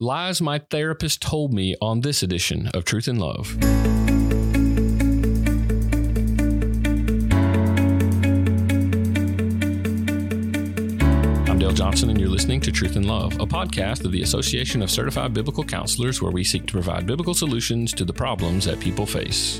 Lies My Therapist Told Me on this edition of Truth and Love. I'm Dale Johnson, and you're listening to Truth and Love, a podcast of the Association of Certified Biblical Counselors, where we seek to provide biblical solutions to the problems that people face.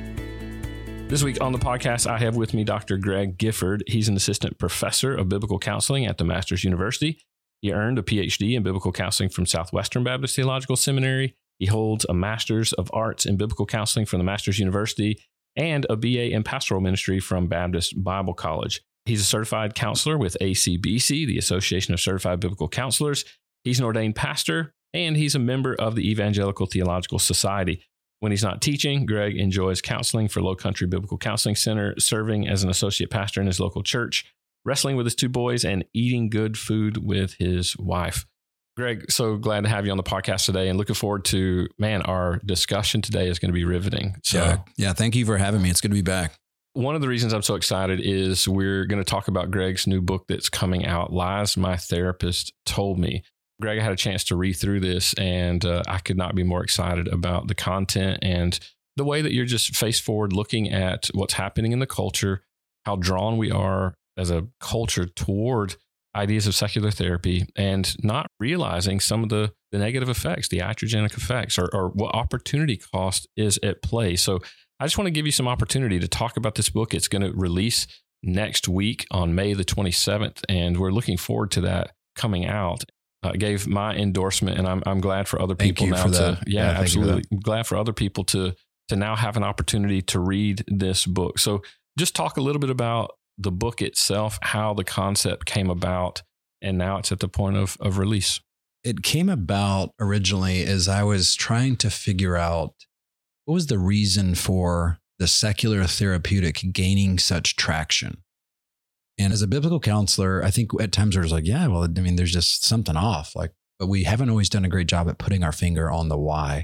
This week on the podcast, I have with me Dr. Greg Gifford. He's an assistant professor of biblical counseling at the Masters University. He earned a PhD in biblical counseling from Southwestern Baptist Theological Seminary. He holds a Master's of Arts in Biblical Counseling from the Masters University and a BA in Pastoral Ministry from Baptist Bible College. He's a certified counselor with ACBC, the Association of Certified Biblical Counselors. He's an ordained pastor, and he's a member of the Evangelical Theological Society. When he's not teaching, Greg enjoys counseling for Low Country Biblical Counseling Center, serving as an associate pastor in his local church, wrestling with his two boys, and eating good food with his wife. Greg, so glad to have you on the podcast today, and looking forward to, our discussion today is going to be riveting. So yeah, thank you for having me. It's good to be back. One of the reasons I'm so excited is we're going to talk about Greg's new book that's coming out, Lies My Therapist Told Me. Greg, I had a chance to read through this, and I could not be more excited about the content and the way that you're just face forward looking at what's happening in the culture, how drawn we are as a culture toward ideas of secular therapy, and not realizing some of the negative effects, the iatrogenic effects, or what opportunity cost is at play. So I just want to give you some opportunity to talk about this book. It's going to release next week on May the 27th, and we're looking forward to that coming out. I gave my endorsement, and I'm glad for other people now to, absolutely. I'm glad for other people to now have an opportunity to read this book. So just talk a little bit about the book itself, how the concept came about, and now it's at the point of release. It came about originally as I was trying to figure out what was the reason for the secular therapeutic gaining such traction. And as a biblical counselor, I think at times I was like, there's just something off. But we haven't always done a great job at putting our finger on the why.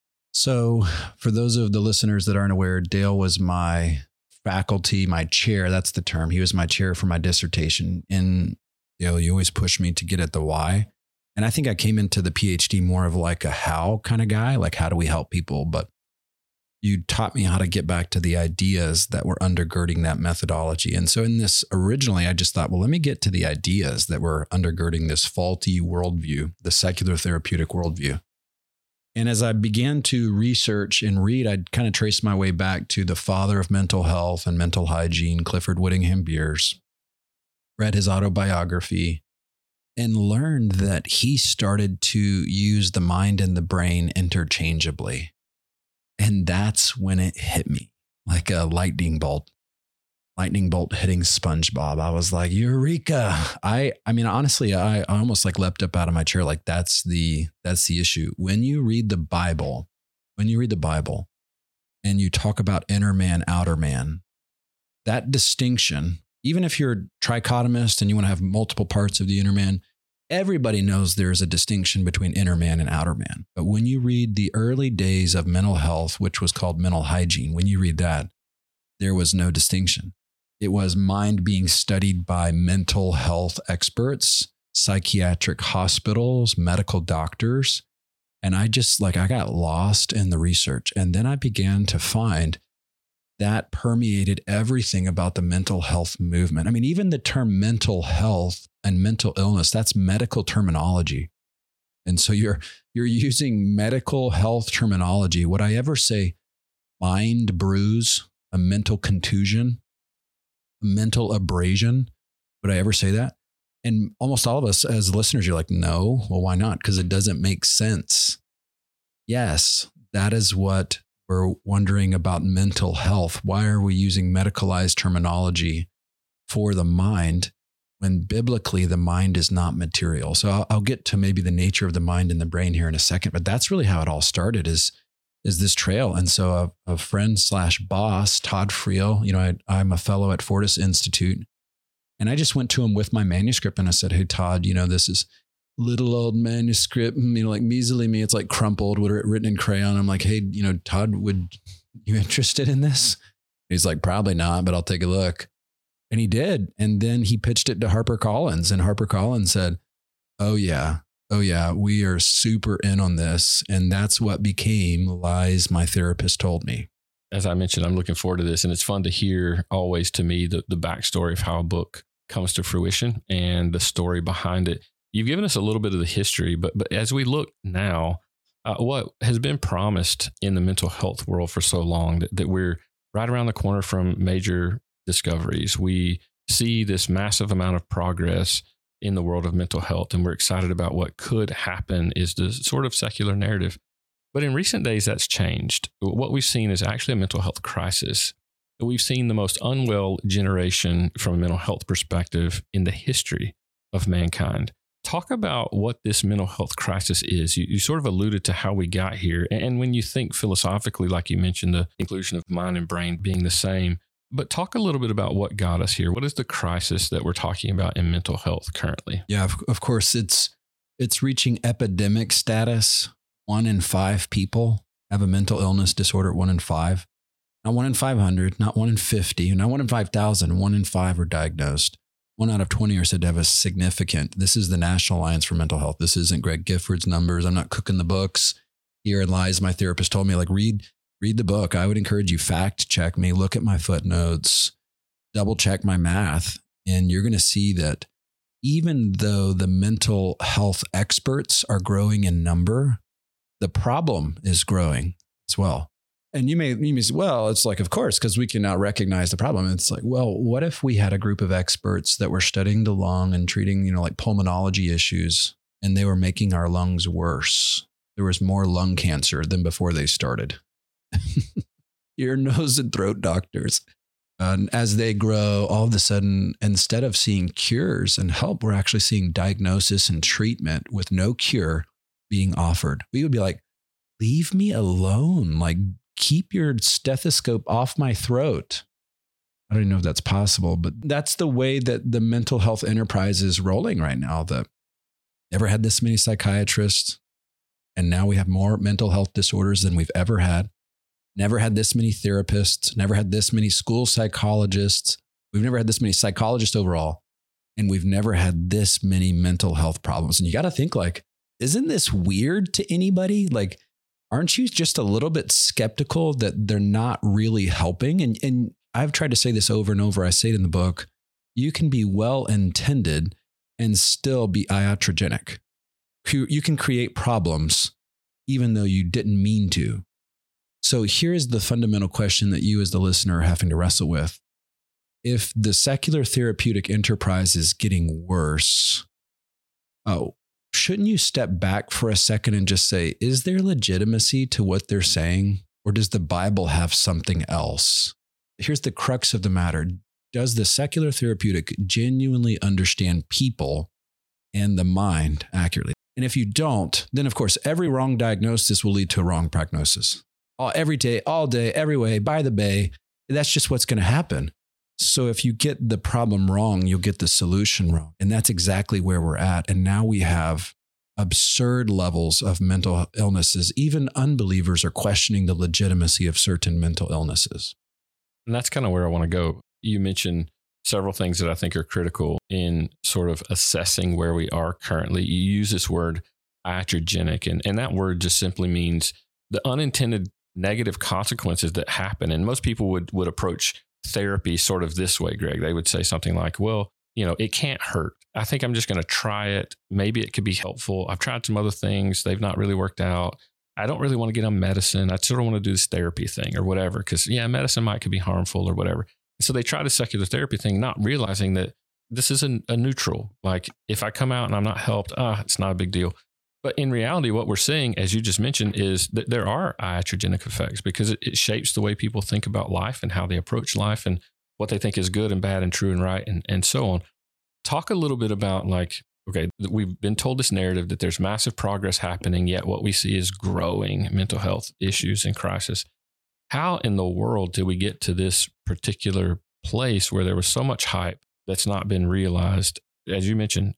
So for those of the listeners that aren't aware, Dale was my faculty, my chair, that's the term. He was my chair for my dissertation. And you always push me to get at the why. And I think I came into the PhD more of like a how kind of guy, like how do we help people? But you taught me how to get back to the ideas that were undergirding that methodology. And so in this, originally, I just thought, let me get to the ideas that were undergirding this faulty worldview, the secular therapeutic worldview. And as I began to research and read, I'd kind of traced my way back to the father of mental health and mental hygiene, Clifford Whittingham Beers, read his autobiography, and learned that he started to use the mind and the brain interchangeably. And that's when it hit me like a lightning bolt hitting SpongeBob. I was like, Eureka. Honestly, I almost leapt up out of my chair. Like that's the issue. When you read the Bible and you talk about inner man, outer man, that distinction, even if you're a trichotomist and you want to have multiple parts of the inner man, everybody knows there's a distinction between inner man and outer man. But when you read the early days of mental health, which was called mental hygiene, when you read that, there was no distinction. It was mind being studied by mental health experts, psychiatric hospitals, medical doctors. And I got lost in the research. And then I began to find that permeated everything about the mental health movement. Even the term mental health and mental illness, that's medical terminology. And so you're using medical health terminology. Would I ever say mind bruise, a mental contusion, a mental abrasion? Would I ever say that? And almost all of us as listeners, you're like, no, well, why not? Because it doesn't make sense. Yes, that is what we're wondering about mental health. Why are we using medicalized terminology for the mind when biblically the mind is not material? So I'll get to maybe the nature of the mind and the brain here in a second, but that's really how it all started is this trail. And so a friend / boss, Todd Friel, I'm a fellow at Fortis Institute, and I just went to him with my manuscript and I said, hey, Todd, this is little old manuscript, like measly me. It's like crumpled, written in crayon. I'm like, hey, Todd, would you interested in this? He's like, probably not, but I'll take a look. And he did. And then he pitched it to HarperCollins, and HarperCollins said, oh yeah, Oh, yeah, we are super in on this. And that's what became Lies My Therapist Told Me. As I mentioned, I'm looking forward to this. And it's fun to hear always to me the backstory of how a book comes to fruition and the story behind it. You've given us a little bit of the history, but as we look now, what has been promised in the mental health world for so long that we're right around the corner from major discoveries. We see this massive amount of progress in the world of mental health, and we're excited about what could happen is the sort of secular narrative. But in recent days, that's changed. What we've seen is actually a mental health crisis. We've seen the most unwell generation from a mental health perspective in the history of mankind. Talk about what this mental health crisis is. You sort of alluded to how we got here. And when you think philosophically, like you mentioned, the inclusion of mind and brain being the same, but talk a little bit about what got us here. What is the crisis that we're talking about in mental health currently? Yeah, of course, it's reaching epidemic status. 1 in 5 people have a mental illness disorder, 1 in 5. Not 1 in 500, not 1 in 50, not 1 in 5,000, 1 in 5 are diagnosed. 1 out of 20 are said to have a significant. This is the National Alliance for Mental Health. This isn't Greg Gifford's numbers. I'm not cooking the books. Here in Lies My Therapist Told Me, like read the book. I would encourage you, fact check me, look at my footnotes, double check my math. And you're going to see that even though the mental health experts are growing in number, the problem is growing as well. And you may say, well, it's like, of course, because we can now recognize the problem. It's like, well, what if we had a group of experts that were studying the lung and treating, like pulmonology issues, and they were making our lungs worse? There was more lung cancer than before they started. Ear, nose, and throat doctors. And as they grow, all of a sudden, instead of seeing cures and help, we're actually seeing diagnosis and treatment with no cure being offered. We would be like, leave me alone. Like, keep your stethoscope off my throat. I don't even know if that's possible, but that's the way that the mental health enterprise is rolling right now. That never had this many psychiatrists. And now we have more mental health disorders than we've ever had. Never had this many therapists, never had this many school psychologists. We've never had this many psychologists overall. And we've never had this many mental health problems. And you got to think like, isn't this weird to anybody? Like, aren't you just a little bit skeptical that they're not really helping? And I've tried to say this over and over. I say it in the book. You can be well-intended and still be iatrogenic. You can create problems even though you didn't mean to. So here's the fundamental question that you as the listener are having to wrestle with. If the secular therapeutic enterprise is getting worse, shouldn't you step back for a second and just say, is there legitimacy to what they're saying? Or does the Bible have something else? Here's the crux of the matter. Does the secular therapeutic genuinely understand people and the mind accurately? And if you don't, then of course, every wrong diagnosis will lead to a wrong prognosis. Every day, all day, every way, by the bay, that's just what's going to happen. So if you get the problem wrong, you'll get the solution wrong. And that's exactly where we're at. And now we have absurd levels of mental illnesses. Even unbelievers are questioning the legitimacy of certain mental illnesses. And that's kind of where I want to go. You mentioned several things that I think are critical in sort of assessing where we are currently. You use this word iatrogenic, and that word just simply means the unintended negative consequences that happen. And most people would approach therapy sort of this way, Greg. They would say something like, well, it can't hurt. I think I'm just going to try it. Maybe it could be helpful. I've tried some other things. They've not really worked out. I don't really want to get on medicine. I sort of want to do this therapy thing or whatever, because medicine could be harmful or whatever. So they try the secular therapy thing, not realizing that this is a neutral. Like if I come out and I'm not helped, it's not a big deal. But in reality, what we're seeing, as you just mentioned, is that there are iatrogenic effects because it shapes the way people think about life and how they approach life and what they think is good and bad and true and right and so on. Talk a little bit about okay, we've been told this narrative that there's massive progress happening, yet what we see is growing mental health issues and crisis. How in the world did we get to this particular place where there was so much hype that's not been realized? As you mentioned,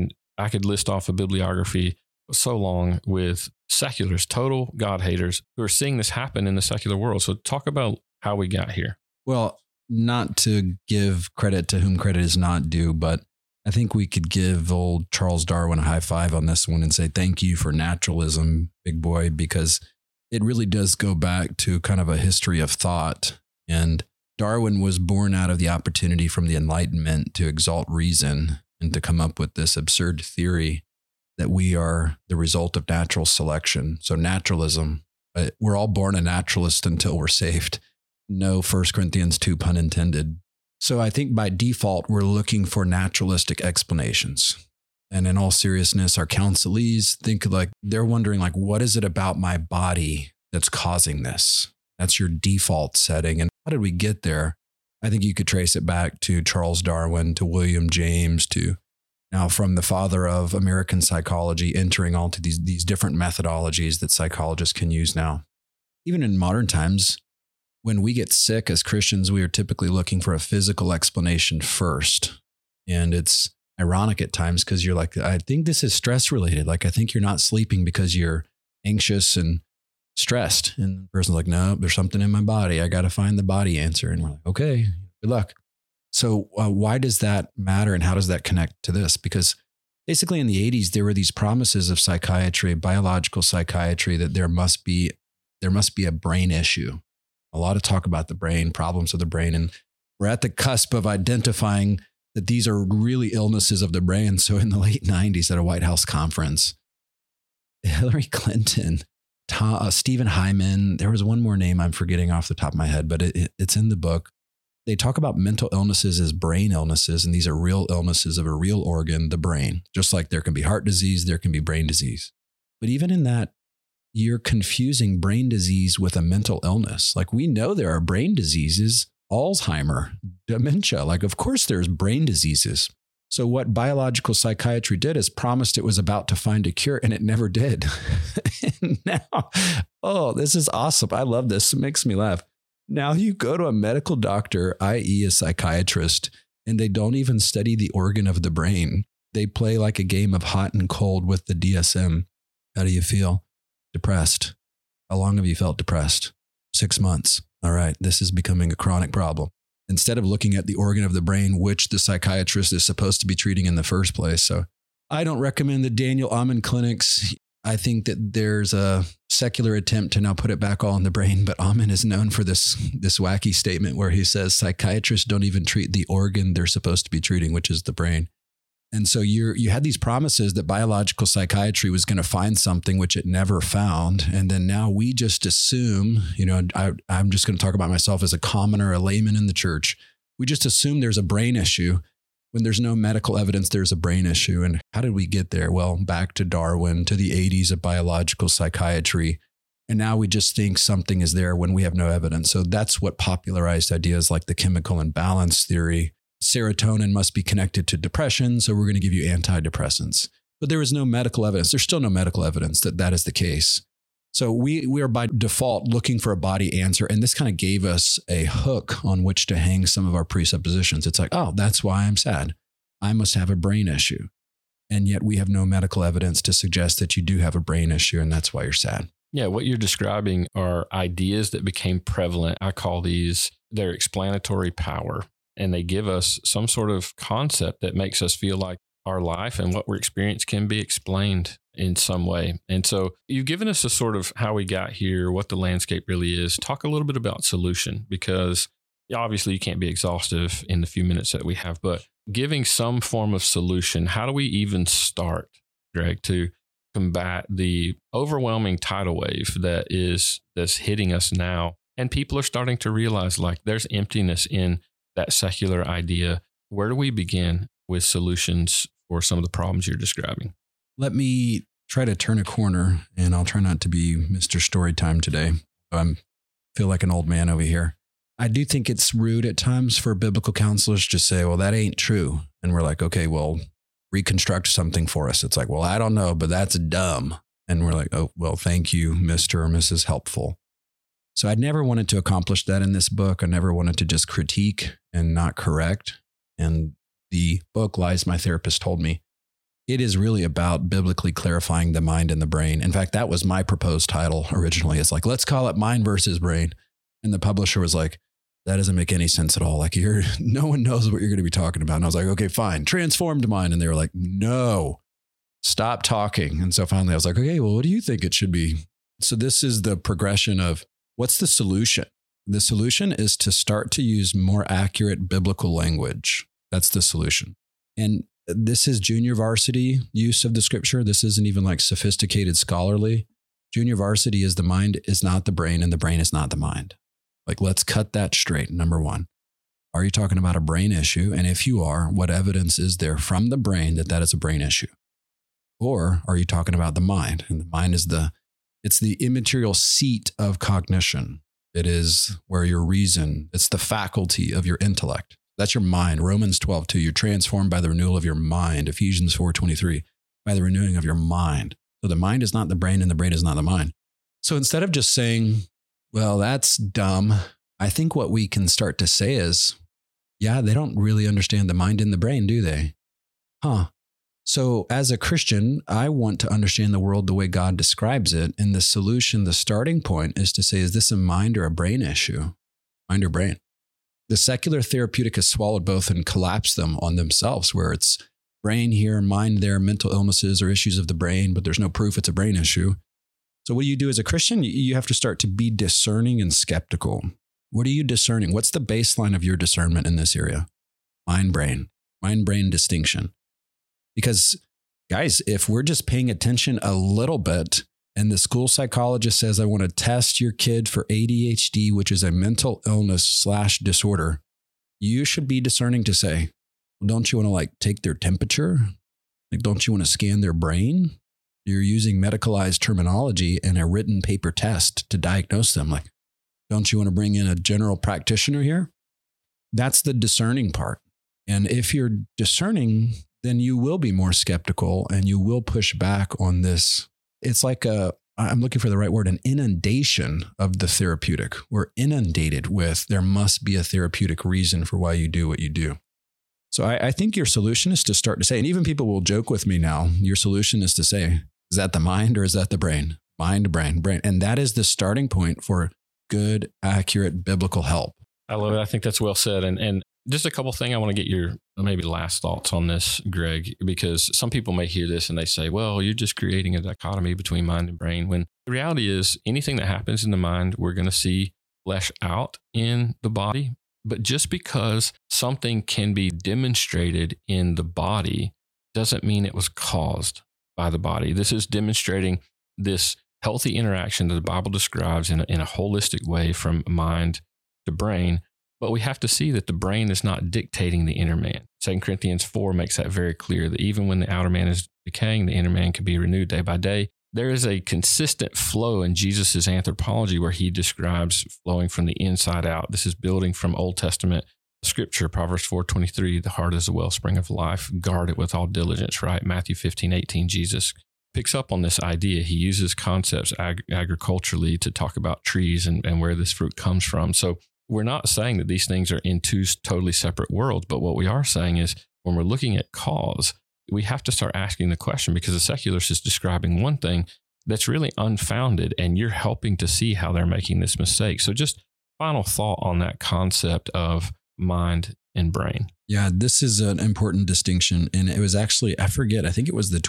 I could list off a bibliography so long with seculars, total God haters who are seeing this happen in the secular world. So talk about how we got here. Well, not to give credit to whom credit is not due, but I think we could give old Charles Darwin a high five on this one and say thank you for naturalism, big boy, because it really does go back to kind of a history of thought. And Darwin was born out of the opportunity from the Enlightenment to exalt reason and to come up with this absurd theory that we are the result of natural selection. So naturalism, we're all born a naturalist until we're saved. No 1 Corinthians 2 pun intended. So I think by default, we're looking for naturalistic explanations. And in all seriousness, our counselees think like they're wondering like, what is it about my body that's causing this? That's your default setting. And how did we get there? I think you could trace it back to Charles Darwin, to William James, to now from the father of American psychology, entering all to these different methodologies that psychologists can use now. Even in modern times, when we get sick as Christians, we are typically looking for a physical explanation first. And it's ironic at times because you're like, I think this is stress related. Like, I think you're not sleeping because you're anxious and stressed. And the person's like, no, there's something in my body. I got to find the body answer. And we're like, okay, good luck. So why does that matter? And how does that connect to this? Because basically in the 80s, there were these promises of psychiatry, biological psychiatry, that there must be a brain issue. A lot of talk about the brain, problems of the brain. And we're at the cusp of identifying that these are really illnesses of the brain. So in the late 90s at a White House conference, Hillary Clinton, Stephen Hyman, there was one more name I'm forgetting off the top of my head, but it's in the book. They talk about mental illnesses as brain illnesses, and these are real illnesses of a real organ, the brain. Just like there can be heart disease, there can be brain disease. But even in that, you're confusing brain disease with a mental illness. Like we know there are brain diseases, Alzheimer, dementia. Like, of course, there's brain diseases. So what biological psychiatry did is promised it was about to find a cure, and it never did. And now, oh, this is awesome. I love this. It makes me laugh. Now you go to a medical doctor, i.e. a psychiatrist, and they don't even study the organ of the brain. They play like a game of hot and cold with the DSM. How do you feel? Depressed. How long have you felt depressed? 6 months. All right, this is becoming a chronic problem. Instead of looking at the organ of the brain, which the psychiatrist is supposed to be treating in the first place. So I don't recommend the Daniel Amen clinics. I think that there's a secular attempt to now put it back all in the brain, but Amen is known for this wacky statement where he says psychiatrists don't even treat the organ they're supposed to be treating, which is the brain. And so you had these promises that biological psychiatry was going to find something which it never found. And then now we just assume, I'm just going to talk about myself as a commoner, a layman in the church. We just assume there's a brain issue. When there's no medical evidence, there's a brain issue. And how did we get there? Well, back to Darwin, to the 80s of biological psychiatry. And now we just think something is there when we have no evidence. So that's what popularized ideas like the chemical imbalance theory. Serotonin must be connected to depression, so we're going to give you antidepressants. But there is no medical evidence. There's still no medical evidence that that is the case. So we are by default looking for a body answer, and this kind of gave us a hook on which to hang some of our presuppositions. It's like, oh, that's why I'm sad. I must have a brain issue. And yet we have no medical evidence to suggest that you do have a brain issue, and that's why you're sad. Yeah, what you're describing are ideas that became prevalent. I call these their explanatory power. And they give us some sort of concept that makes us feel like our life and what we're experiencing can be explained in some way. And so you've given us a sort of how we got here, what the landscape really is. Talk a little bit about solution, because obviously you can't be exhaustive in the few minutes that we have, but giving some form of solution, how do we even start, Greg, to combat the overwhelming tidal wave that's hitting us now? And people are starting to realize like there's emptiness in that secular idea. Where do we begin with solutions for some of the problems you're describing? Let me try to turn a corner, and I'll try not to be Mr. Storytime today. I feel like an old man over here. I do think it's rude at times for biblical counselors to say, well, that ain't true. And we're like, okay, well, reconstruct something for us. It's like, well, I don't know, but that's dumb. And we're like, oh, well, thank you, Mr. or Mrs. Helpful. So I never wanted to accomplish that in this book. I never wanted to just critique and not correct. And the book, Lies My Therapist Told Me, it is really about biblically clarifying the mind and the brain. In fact, that was my proposed title originally. It's like, let's call it Mind versus Brain. And the publisher was like, that doesn't make any sense at all. Like no one knows what you're going to be talking about. And I was like, okay, fine. Transformed mind. And they were like, no, stop talking. And so finally I was like, okay, well, what do you think it should be? So this is the progression of what's the solution? The solution is to start to use more accurate biblical language. That's the solution. And this is junior varsity use of the scripture. This isn't even like sophisticated scholarly. Junior varsity is the mind is not the brain and the brain is not the mind. Like, let's cut that straight. Number one, are you talking about a brain issue? And if you are, what evidence is there from the brain that that is a brain issue? Or are you talking about the mind? And the mind is it's the immaterial seat of cognition. It is where your reason, it's the faculty of your intellect. That's your mind. Romans 12:2, you're transformed by the renewal of your mind. Ephesians 4:23, by the renewing of your mind. So the mind is not the brain and the brain is not the mind. So instead of just saying, well, that's dumb, I think what we can start to say is, yeah, they don't really understand the mind and the brain, do they? So as a Christian, I want to understand the world the way God describes it. And the solution, the starting point is to say, is this a mind or a brain issue? Mind or brain? The secular therapeutic has swallowed both and collapsed them on themselves, where it's brain here, mind there, mental illnesses or issues of the brain, but there's no proof it's a brain issue. So what do you do as a Christian? You have to start to be discerning and skeptical. What are you discerning? What's the baseline of your discernment in this area? Mind-brain distinction. Because guys, if we're just paying attention a little bit and the school psychologist says, I want to test your kid for ADHD, which is a mental illness / disorder, you should be discerning to say, well, don't you want to like take their temperature? Like, don't you want to scan their brain? You're using medicalized terminology and a written paper test to diagnose them. Like, don't you want to bring in a general practitioner here? That's the discerning part. And if you're discerning, then you will be more skeptical and you will push back on this. It's like I'm looking for the right word, an inundation of the therapeutic. We're inundated with, there must be a therapeutic reason for why you do what you do. So I think your solution is to start to say, and even people will joke with me now, your solution is to say, is that the mind or is that the brain? Mind, brain. And that is the starting point for good, accurate biblical help. I love it. I think that's well said. And just a couple of things I want to get your maybe last thoughts on this, Greg, because some people may hear this and they say, well, you're just creating a dichotomy between mind and brain. When the reality is anything that happens in the mind, we're going to see flesh out in the body. But just because something can be demonstrated in the body doesn't mean it was caused by the body. This is demonstrating this healthy interaction that the Bible describes in a holistic way from mind to brain. But we have to see that the brain is not dictating the inner man. 2 Corinthians 4 makes that very clear, that even when the outer man is decaying, the inner man can be renewed day by day. There is a consistent flow in Jesus' anthropology where he describes flowing from the inside out. This is building from Old Testament scripture, Proverbs 4:23, the heart is a wellspring of life, guard it with all diligence, right? Matthew 15:18, Jesus picks up on this idea. He uses concepts agriculturally to talk about trees and where this fruit comes from. So we're not saying that these things are in two totally separate worlds, but what we are saying is when we're looking at cause, we have to start asking the question, because the secularist is describing one thing that's really unfounded, and you're helping to see how they're making this mistake. So just final thought on that concept of mind and brain. Yeah, this is an important distinction. And it was actually, I forget, I think it was the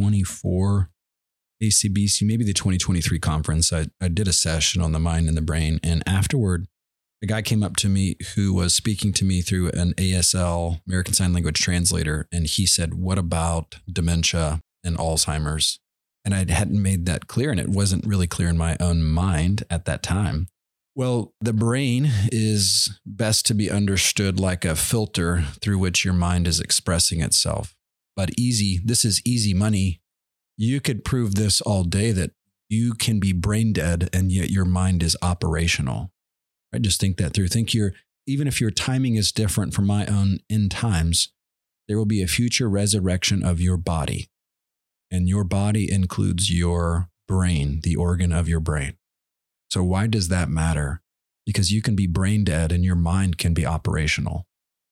2024 ACBC, maybe the 2023 conference. I did a session on the mind and the brain. And afterward, a guy came up to me who was speaking to me through an ASL, American Sign Language translator. And he said, what about dementia and Alzheimer's? And I hadn't made that clear, and it wasn't really clear in my own mind at that time. Well, the brain is best to be understood like a filter through which your mind is expressing itself. But this is easy money. You could prove this all day, that you can be brain dead and yet your mind is operational. I just think that through. Even if your timing is different from my own end times, there will be a future resurrection of your body. And your body includes your brain, the organ of your brain. So why does that matter? Because you can be brain dead and your mind can be operational.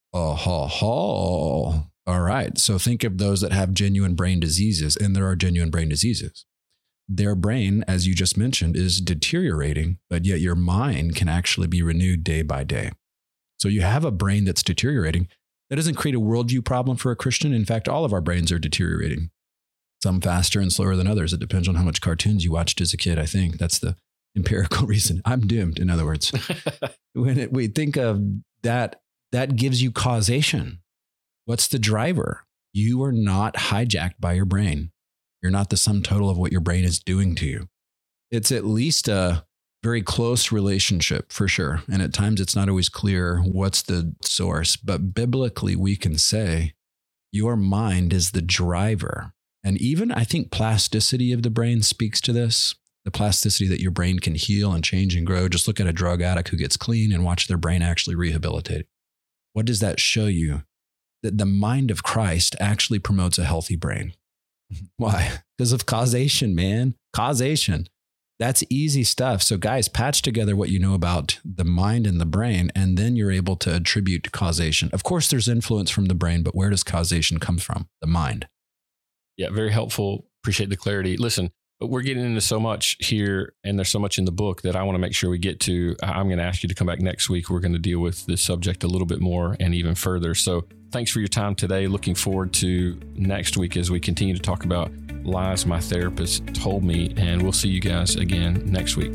All right. So think of those that have genuine brain diseases, and there are genuine brain diseases. Their brain, as you just mentioned, is deteriorating, but yet your mind can actually be renewed day by day. So you have a brain that's deteriorating. That doesn't create a worldview problem for a Christian. In fact, all of our brains are deteriorating. Some faster and slower than others. It depends on how much cartoons you watched as a kid, I think. That's the empirical reason. I'm doomed, in other words. When we think of that, that gives you causation. What's the driver? You are not hijacked by your brain. You're not the sum total of what your brain is doing to you. It's at least a very close relationship for sure. And at times it's not always clear what's the source, but biblically we can say your mind is the driver. And even I think plasticity of the brain speaks to this, the plasticity that your brain can heal and change and grow. Just look at a drug addict who gets clean and watch their brain actually rehabilitate. What does that show you? That the mind of Christ actually promotes a healthy brain. Why? Because of causation, man. Causation. That's easy stuff. So guys, patch together what you know about the mind and the brain, and then you're able to attribute causation. Of course, there's influence from the brain, but where does causation come from? The mind. Yeah, very helpful. Appreciate the clarity. Listen, we're getting into so much here, and there's so much in the book that I want to make sure we get to. I'm going to ask you to come back next week. We're going to deal with this subject a little bit more and even further. So thanks for your time today. Looking forward to next week as we continue to talk about lies my therapist told me, and we'll see you guys again next week.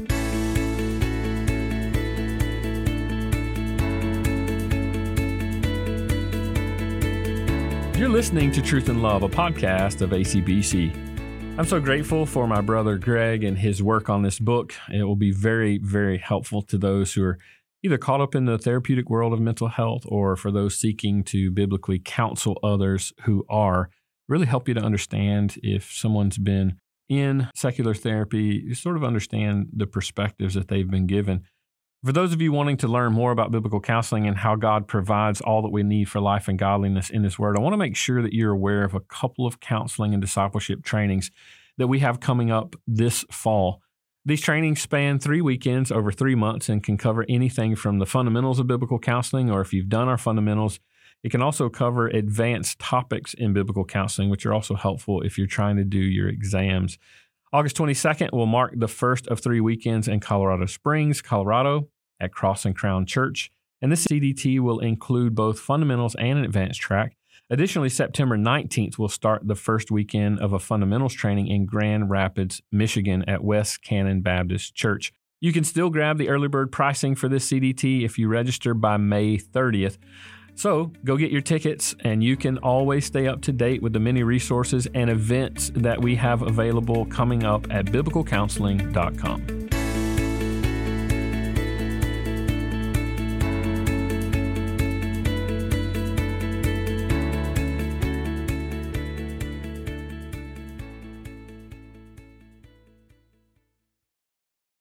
You're listening to Truth and Love, a podcast of ACBC. I'm so grateful for my brother Greg and his work on this book. It will be very, very helpful to those who are either caught up in the therapeutic world of mental health or for those seeking to biblically counsel others who are. Really help you to understand if someone's been in secular therapy, you sort of understand the perspectives that they've been given. For those of you wanting to learn more about biblical counseling and how God provides all that we need for life and godliness in His Word, I want to make sure that you're aware of a couple of counseling and discipleship trainings that we have coming up this fall. These trainings span 3 weekends over 3 months and can cover anything from the fundamentals of biblical counseling, or if you've done our fundamentals, it can also cover advanced topics in biblical counseling, which are also helpful if you're trying to do your exams. August 22nd will mark the first of 3 weekends in Colorado Springs, Colorado, at Cross and Crown Church. And this CDT will include both fundamentals and an advanced track. Additionally, September 19th will start the first weekend of a fundamentals training in Grand Rapids, Michigan at West Cannon Baptist Church. You can still grab the early bird pricing for this CDT if you register by May 30th. So go get your tickets, and you can always stay up to date with the many resources and events that we have available coming up at biblicalcounseling.com.